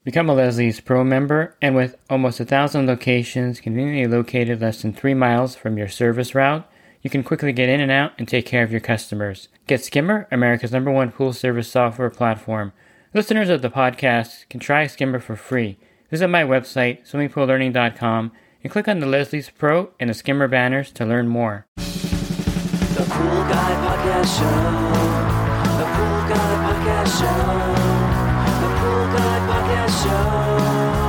Become a Leslie's Pro member, and with almost 1,000 locations conveniently located less than 3 miles from your service route, you can quickly get in and out and take care of your customers. Get Skimmer, America's #1 pool service software platform. Listeners of the podcast can try Skimmer for free. Visit my website, swimmingpoollearning.com, and click on the Leslie's Pro and the Skimmer banners to learn more. The Pool Guy Podcast Show. The Pool Guy Podcast Show. The Pool Guy Podcast Show.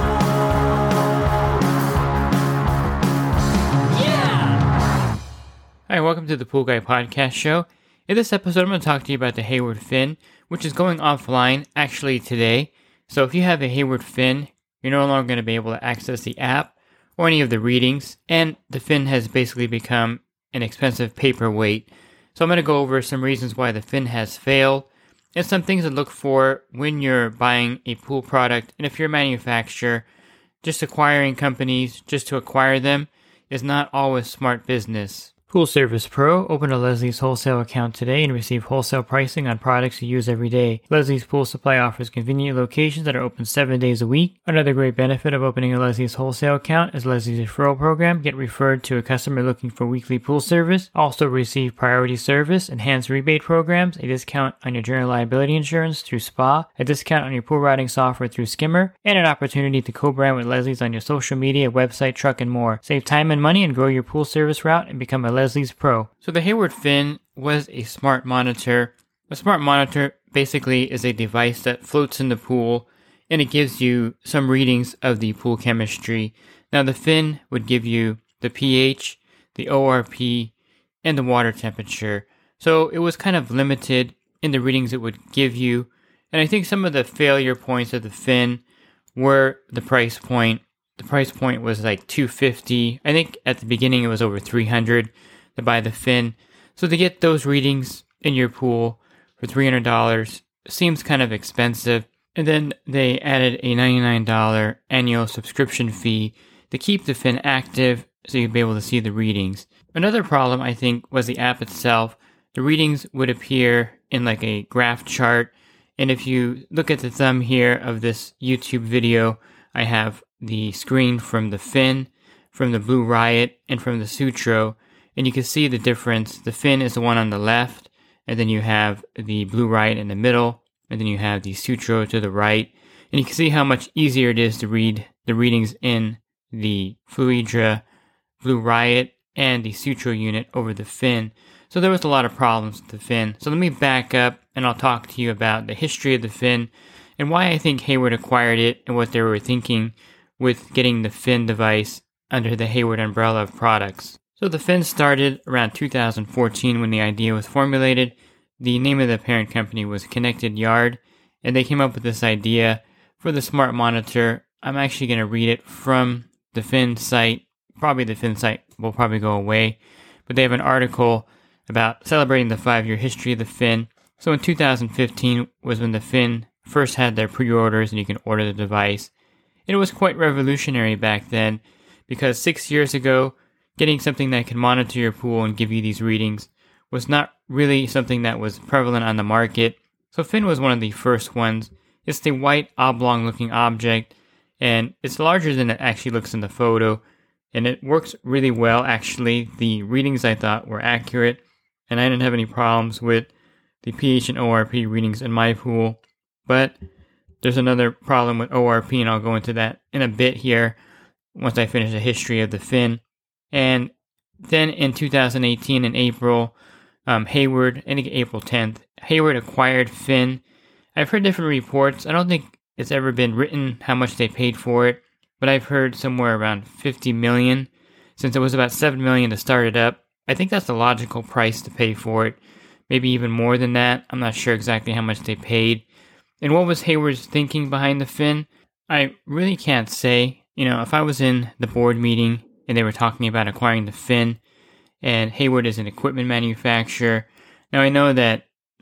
Yeah! Hi, welcome to the Pool Guy Podcast Show. In this episode, I'm going to talk to you about the Hayward Fin, which is going offline actually today. So if you have a Hayward Fin, you're no longer going to be able to access the app or any of the readings, and the Fin has basically become an expensive paperweight. So I'm going to go over some reasons why the Fin has failed and some things to look for when you're buying a pool product. And if you're a manufacturer, just acquiring companies just to acquire them is not always smart business. Pool Service Pro. Open a Leslie's wholesale account today and receive wholesale pricing on products you use every day. Leslie's Pool Supply offers convenient locations that are open 7 days a week. Another great benefit of opening a Leslie's wholesale account is Leslie's referral program. Get referred to a customer looking for weekly pool service. Also receive priority service, enhanced rebate programs, a discount on your general liability insurance through SPA, a discount on your pool routing software through Skimmer, and an opportunity to co-brand with Leslie's on your social media, website, truck, and more. Save time and money and grow your pool service route and become a Leslie's Pro. So the Hayward Fin was a smart monitor. A smart monitor basically is a device that floats in the pool and it gives you some readings of the pool chemistry. Now the Fin would give you the pH, the ORP, and the water temperature. So it was kind of limited in the readings it would give you. And I think some of the failure points of the Fin were the price point. The price point was like $250. I think at the beginning it was over $300 to buy the Fin. So to get those readings in your pool for $300 seems kind of expensive. And then they added a $99 annual subscription fee to keep the Fin active so you'd be able to see the readings. Another problem, I think, was the app itself. The readings would appear in like a graph chart. And if you look at the thumb here of this YouTube video, I have the screen from the Fin, from the Blue Riot, and from the Sutro. And you can see the difference. The Fin is the one on the left, and then you have the Blue Riot in the middle, and then you have the Sutro to the right. And you can see how much easier it is to read the readings in the Fluidra, Blue Riot, and the Sutro unit over the Fin. So there was a lot of problems with the Fin. So let me back up, and I'll talk to you about the history of the Fin, and why I think Hayward acquired it, and what they were thinking with getting the Fin device under the Hayward umbrella of products. So the Fin started around 2014 when the idea was formulated. The name of the parent company was Connected Yard, and they came up with this idea for the smart monitor. I'm actually going to read it from the Fin site. Probably the Fin site will probably go away, but they have an article about celebrating the 5-year history of the Fin. So in 2015 was when the Fin first had their pre-orders and you can order the device. And it was quite revolutionary back then because 6 years ago, getting something that can monitor your pool and give you these readings was not really something that was prevalent on the market. So Fin was one of the first ones. It's the white oblong looking object, and it's larger than it actually looks in the photo, and it works really well actually. The readings I thought were accurate, and I didn't have any problems with the pH and ORP readings in my pool. But there's another problem with ORP, and I'll go into that in a bit here once I finish the history of the Fin. And then in 2018, in April, Hayward, I think April 10th, Hayward acquired Fin. I've heard different reports. I don't think it's ever been written how much they paid for it, but I've heard somewhere around $50 million, since it was about $7 million to start it up. I think that's the logical price to pay for it. Maybe even more than that. I'm not sure exactly how much they paid. And what was Hayward's thinking behind the Fin? I really can't say. You know, if I was in the board meeting and they were talking about acquiring the Fin, and Hayward is an equipment manufacturer. Now I know that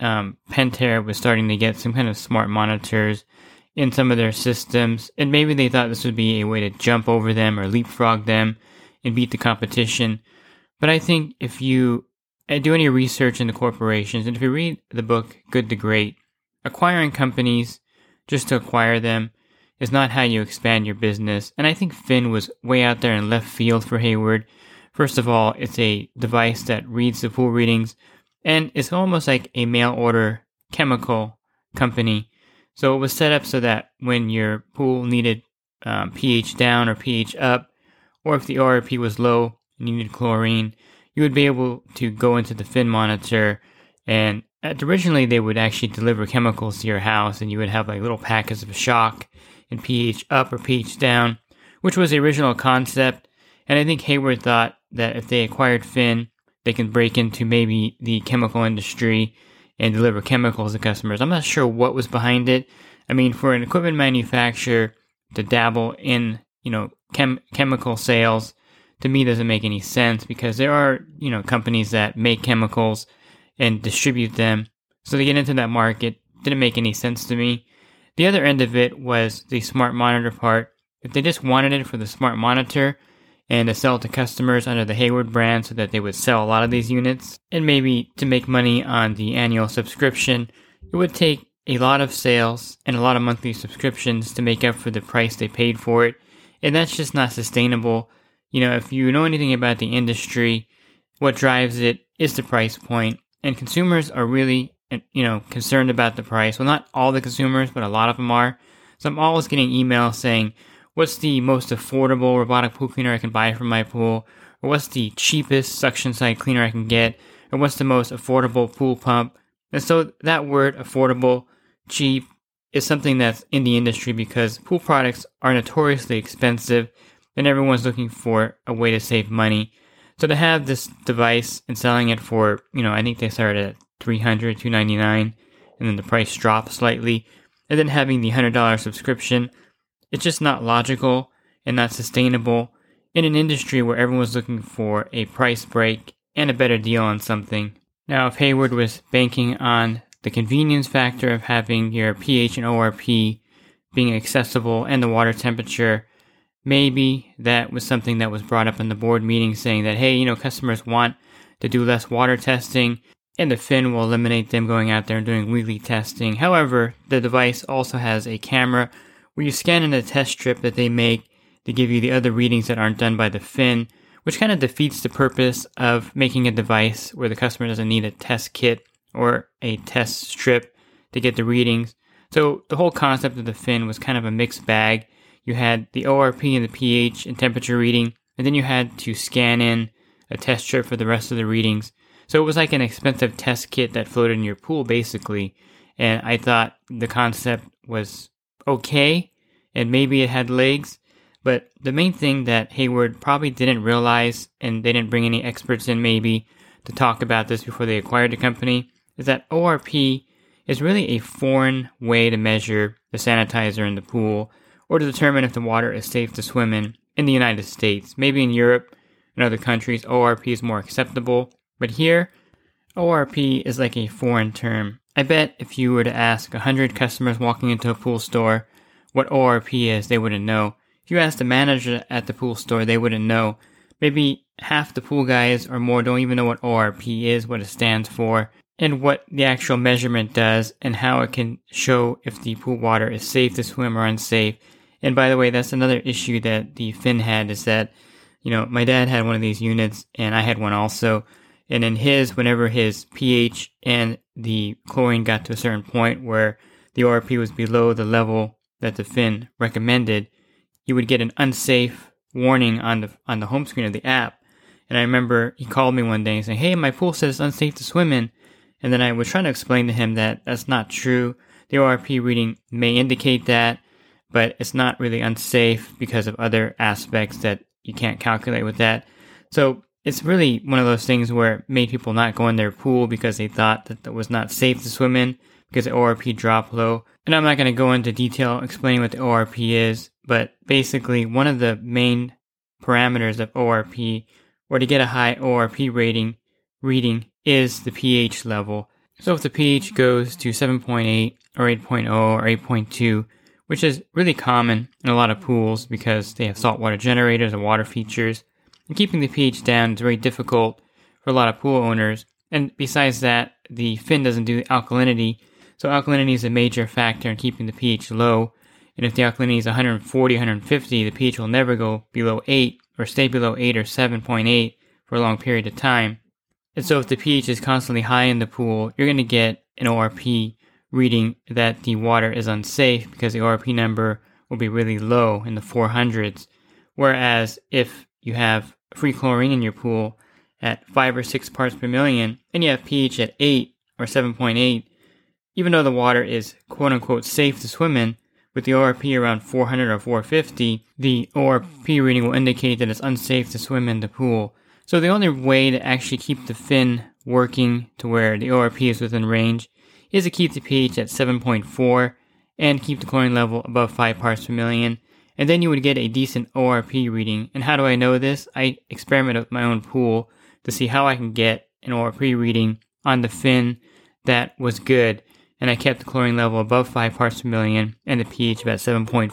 Pentair was starting to get some kind of smart monitors in some of their systems, and maybe they thought this would be a way to jump over them or leapfrog them and beat the competition. But I think if you do any research into corporations, and if you read the book Good to Great, acquiring companies just to acquire them is not how you expand your business. And I think Phyn was way out there in left field for Hayward. First of all, it's a device that reads the pool readings, and it's almost like a mail order chemical company. So it was set up so that when your pool needed pH down or pH up, or if the ORP was low and you needed chlorine, you would be able to go into the Phyn monitor, and originally they would actually deliver chemicals to your house, and you would have like little packets of shock and pH up or pH down, which was the original concept. And I think Hayward thought that if they acquired Phyn, they can break into maybe the chemical industry and deliver chemicals to customers. I'm not sure what was behind it. I mean, for an equipment manufacturer to dabble in, chemical sales, to me doesn't make any sense, because there are, companies that make chemicals and distribute them. So to get into that market didn't make any sense to me. The other end of it was the smart monitor part. If they just wanted it for the smart monitor and to sell to customers under the Hayward brand so that they would sell a lot of these units, and maybe to make money on the annual subscription, it would take a lot of sales and a lot of monthly subscriptions to make up for the price they paid for it. And that's just not sustainable. If you know anything about the industry, what drives it is the price point. And consumers are really, concerned about the price. Well, not all the consumers, but a lot of them are. So I'm always getting emails saying, what's the most affordable robotic pool cleaner I can buy for my pool? Or what's the cheapest suction side cleaner I can get? Or what's the most affordable pool pump? And so that word, affordable, cheap, is something that's in the industry because pool products are notoriously expensive and everyone's looking for a way to save money. So to have this device and selling it for, I think they started at $300, $299, and then the price dropped slightly, and then having the $100 subscription, it's just not logical and not sustainable in an industry where everyone's looking for a price break and a better deal on something. Now, if Hayward was banking on the convenience factor of having your pH and ORP being accessible and the water temperature, maybe that was something that was brought up in the board meeting, saying that, hey, customers want to do less water testing, and the Phyn will eliminate them going out there and doing weekly testing. However, the device also has a camera where you scan in a test strip that they make to give you the other readings that aren't done by the Phyn, which kind of defeats the purpose of making a device where the customer doesn't need a test kit or a test strip to get the readings. So the whole concept of the Phyn was kind of a mixed bag. You had the ORP and the pH and temperature reading, and then you had to scan in a test strip for the rest of the readings. So it was like an expensive test kit that floated in your pool, basically. And I thought the concept was okay, and maybe it had legs. But the main thing that Hayward probably didn't realize, and they didn't bring any experts in maybe to talk about this before they acquired the company, is that ORP is really a foreign way to measure the sanitizer in the pool, or to determine if the water is safe to swim in the United States. Maybe in Europe and other countries, ORP is more acceptable. But here, ORP is like a foreign term. I bet if you were to ask 100 customers walking into a pool store what ORP is, they wouldn't know. If you asked the manager at the pool store, they wouldn't know. Maybe half the pool guys or more don't even know what ORP is, what it stands for, and what the actual measurement does, and how it can show if the pool water is safe to swim or unsafe. And by the way, that's another issue that the Phyn had, is that, my dad had one of these units, and I had one also. And in his, whenever his pH and the chlorine got to a certain point where the ORP was below the level that the Phyn recommended, you would get an unsafe warning on the home screen of the app. And I remember he called me one day and saying, hey, my pool says it's unsafe to swim in. And then I was trying to explain to him that that's not true. The ORP reading may indicate that, but it's not really unsafe because of other aspects that you can't calculate with that. So it's really one of those things where it made people not go in their pool because they thought that it was not safe to swim in because the ORP dropped low. And I'm not going to go into detail explaining what the ORP is, but basically one of the main parameters of ORP, or to get a high ORP reading, is the pH level. So if the pH goes to 7.8 or 8.0 or 8.2, which is really common in a lot of pools because they have saltwater generators and water features, and keeping the pH down is very difficult for a lot of pool owners. And besides that, the Phyn doesn't do alkalinity, so alkalinity is a major factor in keeping the pH low. And if the alkalinity is 140, 150, the pH will never go below 8 or stay below 8 or 7.8 for a long period of time. And so if the pH is constantly high in the pool, you're going to get an ORP reading that the water is unsafe because the ORP number will be really low in the 400s. Whereas if you have free chlorine in your pool at 5 or 6 parts per million and you have pH at 8 or 7.8, even though the water is quote-unquote safe to swim in, with the ORP around 400 or 450, the ORP reading will indicate that it's unsafe to swim in the pool. So the only way to actually keep the fin working to where the ORP is within range is to keep the pH at 7.4 and keep the chlorine level above 5 parts per million, and then you would get a decent ORP reading. And how do I know this? I experimented with my own pool to see how I can get an ORP reading on the fin that was good, and I kept the chlorine level above 5 parts per million and the pH about 7.4,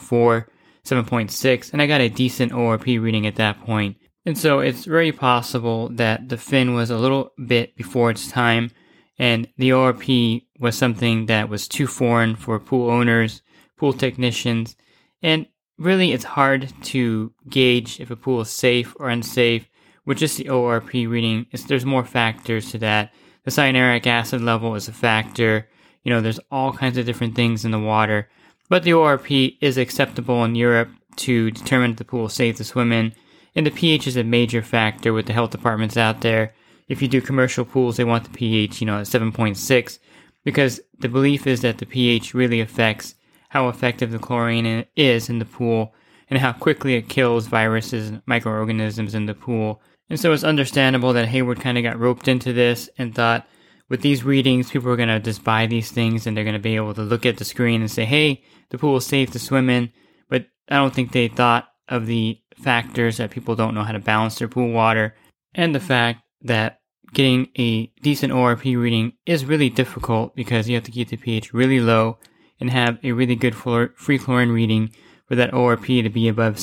7.6, and I got a decent ORP reading at that point. And so it's very possible that the fin was a little bit before its time, and the ORP was something that was too foreign for pool owners, pool technicians, and really it's hard to gauge if a pool is safe or unsafe with just the ORP reading. There's more factors to that. The cyanuric acid level is a factor. There's all kinds of different things in the water, but the ORP is acceptable in Europe to determine if the pool is safe to swim in, and the pH is a major factor with the health departments out there. If you do commercial pools, they want the pH, at 7.6, because the belief is that the pH really affects how effective the chlorine is in the pool and how quickly it kills viruses and microorganisms in the pool. And so it's understandable that Hayward kind of got roped into this and thought, with these readings, people are going to just buy these things and they're going to be able to look at the screen and say, hey, the pool is safe to swim in. But I don't think they thought of the factors that people don't know how to balance their pool water, and the fact that getting a decent ORP reading is really difficult because you have to keep the pH really low and have a really good free chlorine reading for that ORP to be above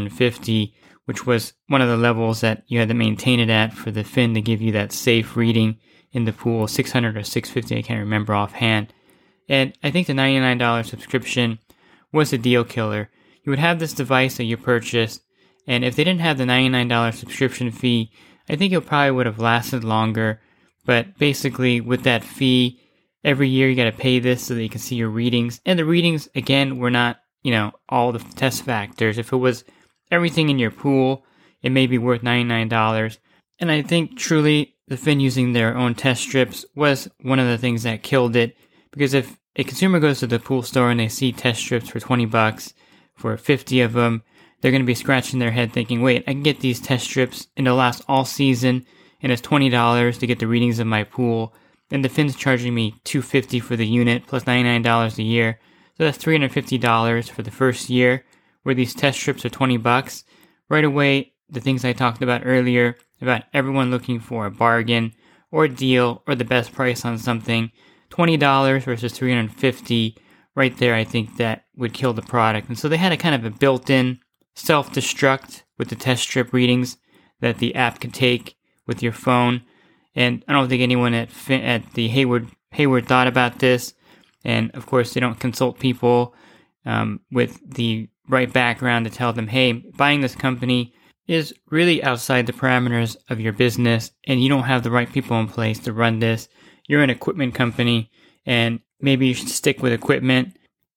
650, which was one of the levels that you had to maintain it at for the fin to give you that safe reading in the pool, 600 or 650, I can't remember offhand. And I think the $99 subscription was a deal killer. You would have this device that you purchased, and if they didn't have the $99 subscription fee, I think it probably would have lasted longer. But basically, with that fee, every year you got to pay this so that you can see your readings. And the readings, again, were not, all the test factors. If it was everything in your pool, it may be worth $99. And I think truly the fin using their own test strips was one of the things that killed it. Because if a consumer goes to the pool store and they see test strips for $20 for 50 of them, they're going to be scratching their head thinking, wait, I can get these test strips and they'll last all season, and it's $20 to get the readings of my pool, and the fin's charging me $250 for the unit plus $99 a year. So that's $350 for the first year, where these test strips are $20. Right away, the things I talked about earlier, about everyone looking for a bargain or a deal or the best price on something, $20 versus $350, right there, I think that would kill the product. And so they had a kind of a built-in self-destruct with the test strip readings that the app could take with your phone. And I don't think anyone at the Hayward thought about this. And of course, they don't consult people with the right background to tell them, hey, buying this company is really outside the parameters of your business, and you don't have the right people in place to run this. You're an equipment company, and maybe you should stick with equipment.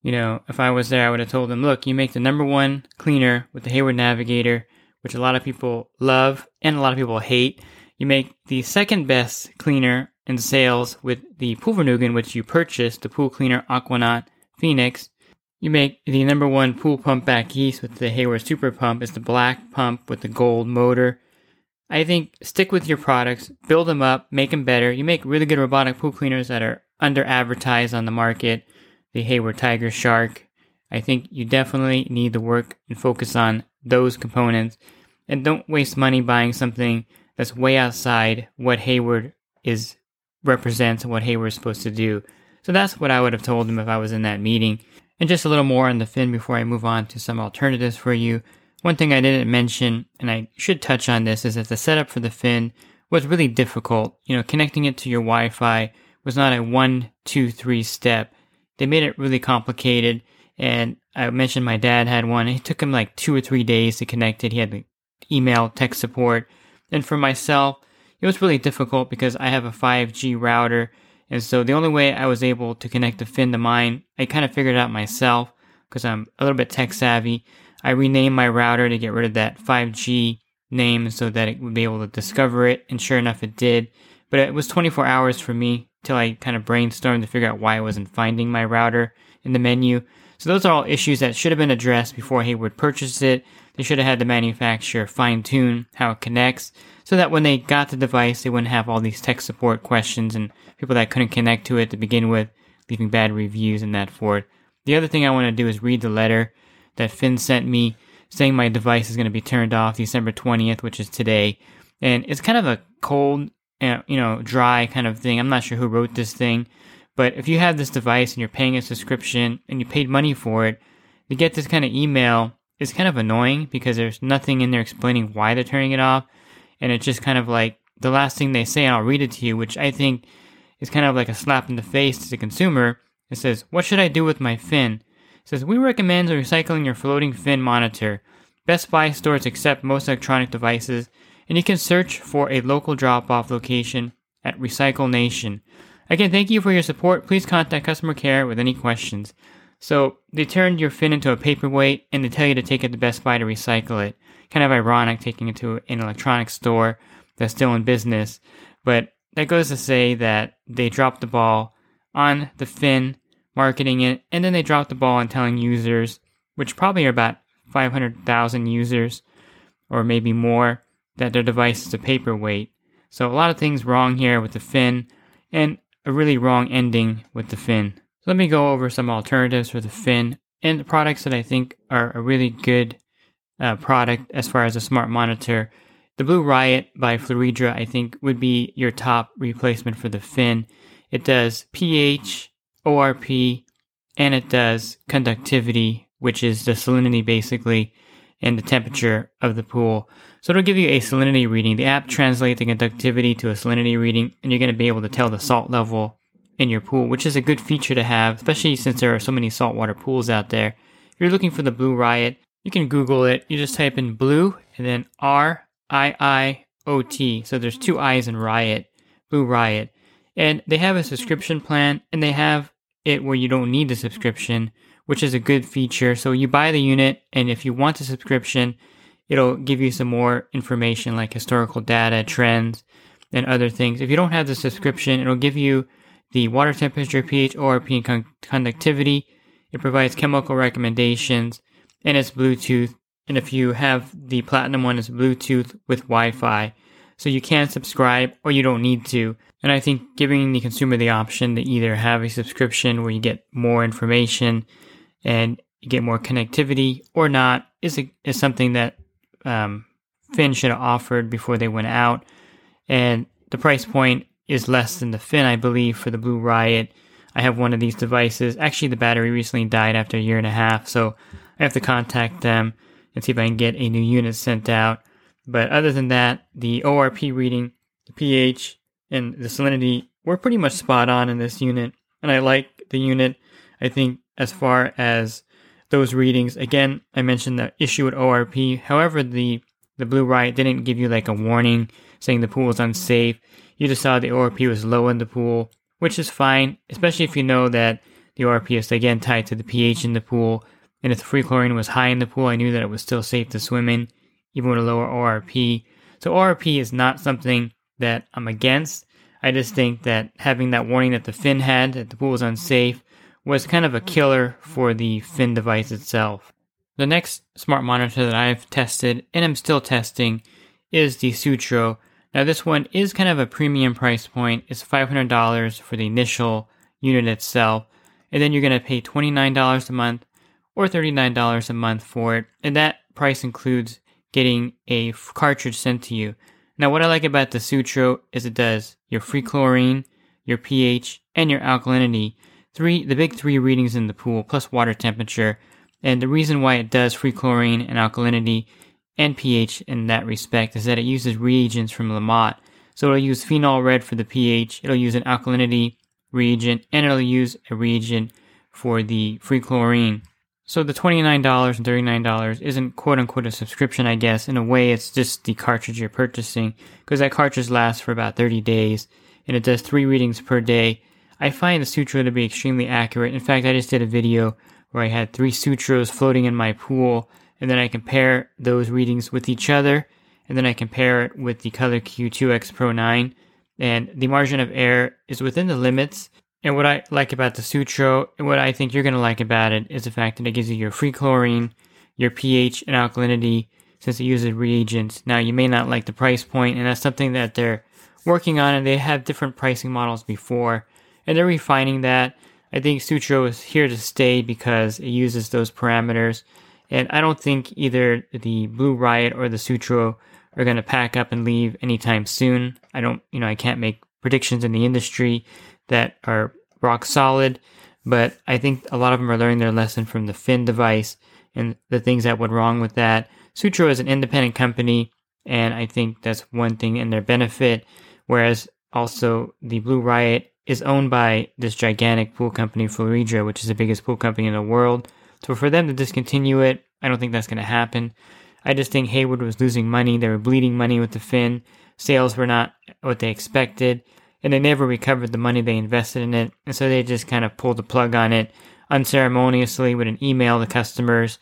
If I was there, I would have told them, look, you make the number one cleaner with the Hayward Navigator, which a lot of people love and a lot of people hate. You make the second best cleaner in sales with the Pool Vernugan, which you purchased, the pool cleaner Aquanaut Phoenix. You make the number one pool pump back east with the Hayward Super Pump. It's the black pump with the gold motor. I think stick with your products, build them up, make them better. You make really good robotic pool cleaners that are under advertised on the market. The Hayward Tiger Shark. I think you definitely need to work and focus on those components, and don't waste money buying something that's way outside what Hayward represents and what Hayward is supposed to do. So that's what I would have told him if I was in that meeting. And just a little more on the fin before I move on to some alternatives for you. One thing I didn't mention, and I should touch on this, is that the setup for the fin was really difficult. Connecting it to your Wi-Fi was not a 1, 2, 3 step. They made it really complicated, and I mentioned my dad had one. It took him like 2 or 3 days to connect it. He had to email tech support. And for myself, it was really difficult because I have a 5G router. And so the only way I was able to connect the Finn to mine, I kind of figured it out myself because I'm a little bit tech savvy. I renamed my router to get rid of that 5G name so that it would be able to discover it. And sure enough, it did. But it was 24 hours for me till I kind of brainstormed to figure out why I wasn't finding my router in the menu. So those are all issues that should have been addressed before Hayward purchased it. They should have had the manufacturer fine-tune how it connects so that when they got the device, they wouldn't have all these tech support questions and people that couldn't connect to it to begin with, leaving bad reviews and that for it. The other thing I want to do is read the letter that Finn sent me saying my device is going to be turned off December 20th, which is today. And it's kind of a cold, dry kind of thing. I'm not sure who wrote this thing. But if you have this device and you're paying a subscription and you paid money for it, to get this kind of email is kind of annoying because there's nothing in there explaining why they're turning it off. And it's just kind of like the last thing they say, and I'll read it to you, which I think is kind of like a slap in the face to the consumer. It says, "What should I do with my Finn?" It says, "We recommend recycling your floating Finn monitor. Best Buy stores accept most electronic devices, and you can search for a local drop-off location at Recycle Nation. Again, thank you for your support. Please contact customer care with any questions." So they turned your Finn into a paperweight and they tell you to take it to Best Buy to recycle it. Kind of ironic taking it to an electronics store that's still in business. But that goes to say that they dropped the ball on the Finn, marketing it, and then they dropped the ball on telling users, which probably are about 500,000 users or maybe more, that their device is a paperweight. So a lot of things wrong here with the Finn and a really wrong ending with the Finn. So let me go over some alternatives for the Finn and the products that I think are a really good product as far as a smart monitor. The Blue Riot by Fluidra, I think, would be your top replacement for the Finn. It does pH, ORP, and it does conductivity, which is the salinity basically, and the temperature of the pool. So it'll give you a salinity reading. The app translates the conductivity to a salinity reading, and you're going to be able to tell the salt level in your pool, which is a good feature to have, especially since there are so many saltwater pools out there. If you're looking for the Blue Riot, you can Google it. You just type in blue and then RIIOT. So there's 2 I's in Riot, Blue Riot. And they have a subscription plan, and they have it where you don't need the subscription, which is a good feature. So you buy the unit, and if you want the subscription, it'll give you some more information like historical data, trends, and other things. If you don't have the subscription, it'll give you the water temperature, pH, ORP, and conductivity. It provides chemical recommendations, and it's Bluetooth. And if you have the Platinum one, it's Bluetooth with Wi-Fi. So you can subscribe or you don't need to. And I think giving the consumer the option to either have a subscription where you get more information and you get more connectivity or not is something that Finn should have offered before they went out. And the price point is less than the Finn, I believe, for the Blue Riot. I have one of these devices. Actually, the battery recently died after 1.5 years, so I have to contact them and see if I can get a new unit sent out. But other than that, the ORP reading, the pH, and the salinity were pretty much spot on in this unit. And I like the unit. I think as far as those readings, again, I mentioned the issue with ORP. However, the Blue Riot didn't give you like a warning saying the pool is unsafe. You just saw the ORP was low in the pool, which is fine, especially if you know that the ORP is again tied to the pH in the pool. And if the free chlorine was high in the pool, I knew that it was still safe to swim in, even with a lower ORP. So ORP is not something that I'm against. I just think that having that warning that the Finn had, that the pool was unsafe, was kind of a killer for the Finn device itself. The next smart monitor that I've tested, and I'm still testing, is the Sutro. Now this one is kind of a premium price point. It's $500 for the initial unit itself, and then you're going to pay $29 a month or $39 a month for it, and that price includes getting a cartridge sent to you. Now what I like about the Sutro is it does your free chlorine, your pH, and your alkalinity. The big 3 readings in the pool, plus water temperature. And the reason why it does free chlorine and alkalinity and pH in that respect is that it uses reagents from Lamotte. So it'll use phenol red for the pH, it'll use an alkalinity reagent, and it'll use a reagent for the free chlorine. So the $29 and $39 isn't quote-unquote a subscription, I guess. In a way, it's just the cartridge you're purchasing, because that cartridge lasts for about 30 days, and it does 3 readings per day. I find the Sutro to be extremely accurate. In fact, I just did a video where I had 3 Sutros floating in my pool, and then I compare those readings with each other, and then I compare it with the Color Q2X Pro 9, and the margin of error is within the limits. And what I like about the Sutro, and what I think you're going to like about it, is the fact that it gives you your free chlorine, your pH, and alkalinity, since it uses reagents. Now, you may not like the price point, and that's something that they're working on, and they have different pricing models before, and they're refining that. I think Sutro is here to stay because it uses those parameters, and I don't think either the Blue Riot or the Sutro are going to pack up and leave anytime soon. I can't make predictions in the industry that are rock solid, but I think a lot of them are learning their lesson from the Finn device and the things that went wrong with that. Sutro is an independent company, and I think that's one thing in their benefit, whereas also the Blue Riot is owned by this gigantic pool company, Floridra, which is the biggest pool company in the world. So for them to discontinue it, I don't think that's going to happen. I just think Hayward was losing money. They were bleeding money with the Finn. Sales were not what they expected, and they never recovered the money they invested in it. And so they just kind of pulled the plug on it unceremoniously with an email to customers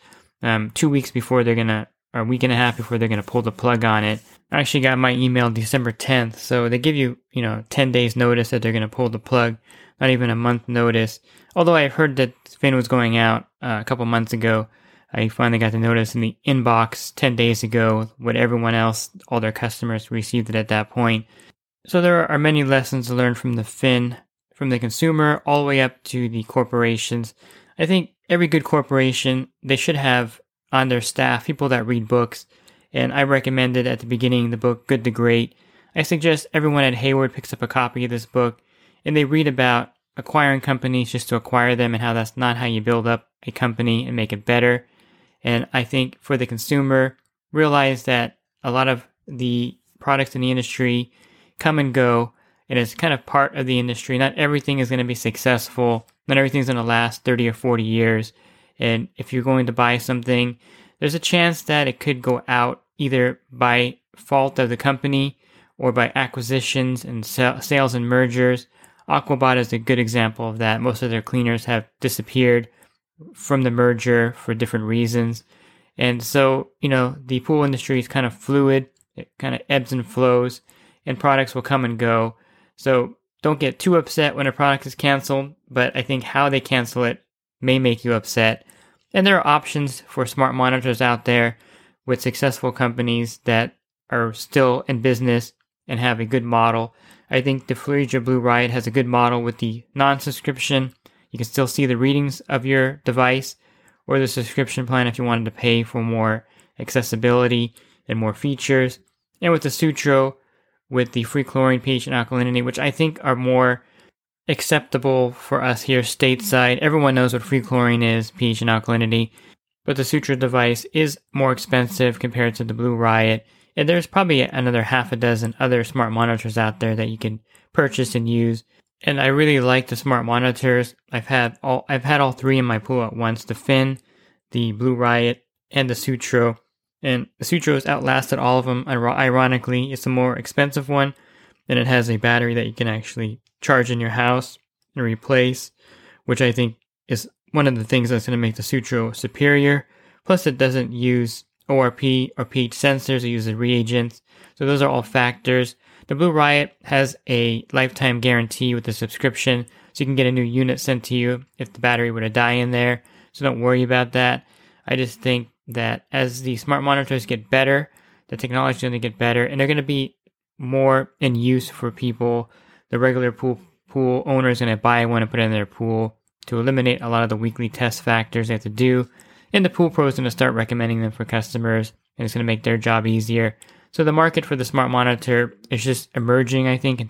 2 weeks before or a week and a half before they're going to pull the plug on it. I actually got my email December 10th, so they give you, 10 days notice that they're going to pull the plug, not even a month notice. Although I heard that Finn was going out a couple months ago, I finally got the notice in the inbox 10 days ago with everyone else, all their customers received it at that point. So there are many lessons to learn from the Finn, from the consumer all the way up to the corporations. I think every good corporation, they should have on their staff people that read books, and I recommended at the beginning the book Good to Great. I suggest everyone at Hayward picks up a copy of this book, and they read about acquiring companies just to acquire them and how that's not how you build up a company and make it better. And I think for the consumer, realize that a lot of the products in the industry come and go, and it's kind of part of the industry. Not everything is going to be successful. Not everything's going to last 30 or 40 years. And if you're going to buy something, there's a chance that it could go out either by fault of the company or by acquisitions and sales and mergers. Aquabot is a good example of that. Most of their cleaners have disappeared from the merger for different reasons. And so, the pool industry is kind of fluid. It kind of ebbs and flows, and products will come and go. So don't get too upset when a product is canceled, but I think how they cancel it may make you upset. And there are options for smart monitors out there with successful companies that are still in business and have a good model. I think the Floridra Blue Riot has a good model with the non-subscription. You can still see the readings of your device, or the subscription plan if you wanted to pay for more accessibility and more features. And with the Sutro, with the free chlorine, pH, and alkalinity, which I think are more acceptable for us here stateside. Everyone knows what free chlorine is, pH, and alkalinity, but the Sutro device is more expensive compared to the Blue Riot. And there's probably another half a dozen other smart monitors out there that you can purchase and use. And I really like the smart monitors. I've had all 3 in my pool at once: the Finn, the Blue Riot, and the Sutro. And the Sutro has outlasted all of them. Ironically, it's a more expensive one, and it has a battery that you can actually charge in your house and replace, which I think is one of the things that's going to make the Sutro superior. Plus, it doesn't use ORP or pH sensors. It uses reagents. So those are all factors. The Blue Riot has a lifetime guarantee with the subscription, so you can get a new unit sent to you if the battery were to die in there. So don't worry about that. I just think that as the smart monitors get better, the technology is going to get better, and they're going to be more in use for people. The regular pool owner is going to buy one and put it in their pool to eliminate a lot of the weekly test factors they have to do. And the pool pro is going to start recommending them for customers, and it's going to make their job easier. So the market for the smart monitor is just emerging, I think, in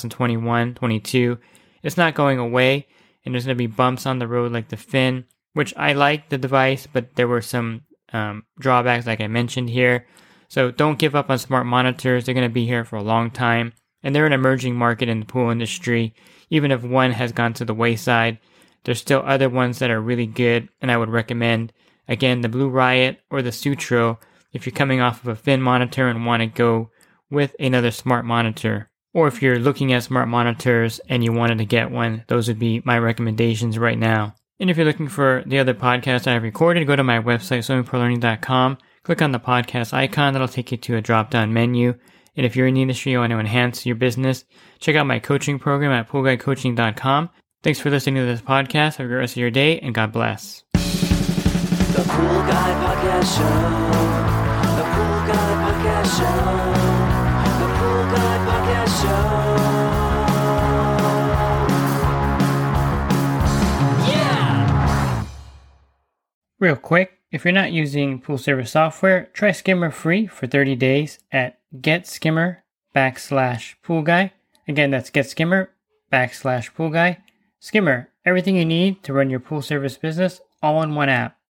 2021, 22. It's not going away, and there's going to be bumps on the road like the Finn, which I like the device, but there were some drawbacks like I mentioned here. So don't give up on smart monitors. They're going to be here for a long time, and they're an emerging market in the pool industry. Even if one has gone to the wayside, there's still other ones that are really good and I would recommend. Again, the Blue Riot or the Sutro if you're coming off of a Fin monitor and want to go with another smart monitor. Or if you're looking at smart monitors and you wanted to get one, those would be my recommendations right now. And if you're looking for the other podcasts I have recorded, go to my website, swimmingprolearning.com, click on the podcast icon, that'll take you to a drop-down menu. And if you're in the industry, you want to enhance your business, check out my coaching program at poolguycoaching.com. Thanks for listening to this podcast. Have a great rest of your day, and God bless. The Pool Guy Podcast Show. The Pool Guy Podcast Show. The Pool Guy Podcast Show. Yeah! Real quick, if you're not using pool service software, try Skimmer free for 30 days at getskimmer.com/poolguy. Again, that's getskimmer.com/poolguy. Skimmer, everything you need to run your pool service business all in one app.